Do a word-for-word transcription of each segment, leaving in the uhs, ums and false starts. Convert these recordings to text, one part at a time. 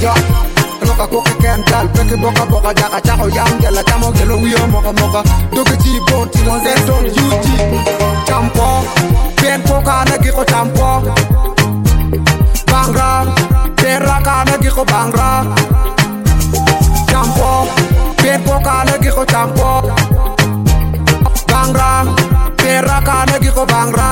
jo Loka koke kental peke boka boka jaka chako yang jala chamo gelo wiyo moka moka doke chi boti no seton yuji champo pen poka na giko champo bangra terra kana giko bangra champo pen poka na giko champo bangra terra kana giko bangra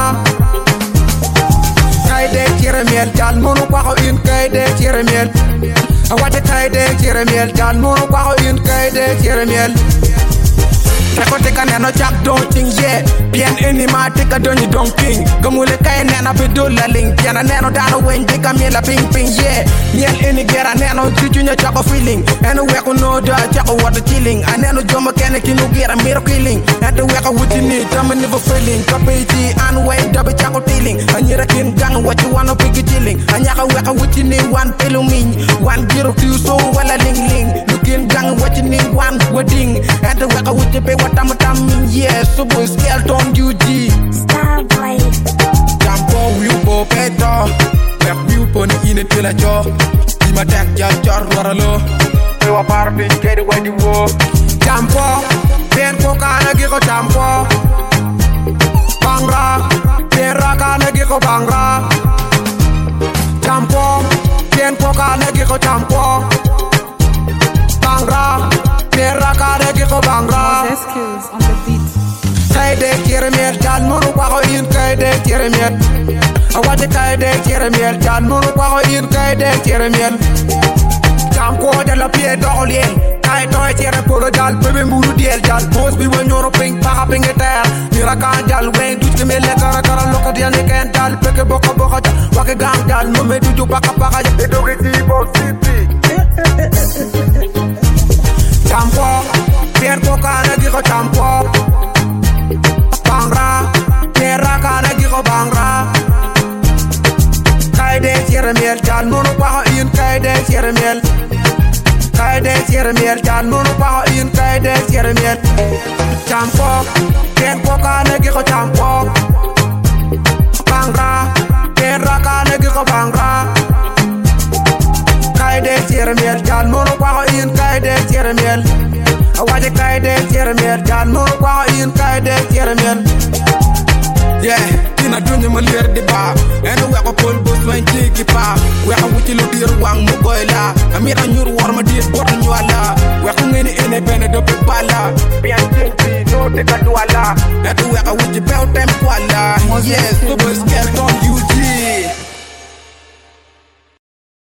kaide tire miel jal mono kwa ko in kaide tire miel awade kaide tire miel jal mono kwa ko in kaide tire miel Tako teka neno chak don ting yeah Bien enima teka doni don king Gamule kaya nena bedula ling Piana neno dano wen dika miela ping ping yeah Miel eni gera neno jujunya chako feeling Eno weko no da chako water chilling Aneno joma kene kinu gera miro killing Eno weko wutini tama never feeling Kapiti anway dabi chako tealing Anyira kin gang what you wanna pick a chilling Anyaka weko wutini one pelu min One giro kiu so wala ling ling Lukin gang what you need one wedding Eno weko wutipe what I'm a damn yeah, super skeleton U G Star boy Jampo wiupo peto Wek wiupo ni ine tila jo Ima tek jal jor waralo Ewa parbi kedi wedi wo Jampo Ben koka na giko jampo Bangra Terra ka na giko bangra Jampo Ben koka na giko jampo Bangra Terra ka na giko bangra Skills on the beat. Kaide tire miel jan munu kwa ko in kaide tire miel Awade kaide tire miel jan munu kwa ko in kaide tire miel Jam ko de la pie dolien Kai toy tire polo jal bebe muru diel jal Pos bi wanyoro ping paka ping eter Nira kan jal wen dut ke mele kara kara loka diya ne ken jal Peke boka boka jal Wake gang jal Mume duju baka baka jal Edo giti bo sipi Jampo Pier poka na giko champo Bangra Terra kana giko bangra Kaide tire miel jan mono pa in kaide tire miel Kaide tire miel jan mono pa in kaide tire miel Champo Pier poka na giko champo Bangra Terra kana giko bangra Kaide tire miel jan mono pa in kaide tire miel Awade kaide tire miel jan mono kwa in kaide tire miel Yeah, tina dunye malir di ba Eno weko pol bus wen jiki pa Weko wuti lo dir wang mo goy la Amira nyur war ma dir bot nyuala Weko ngeni ene bene do pe bala Bian jimpi no te ka duala Eto weko wuti beo tem kwala Yeah, super skeleton U G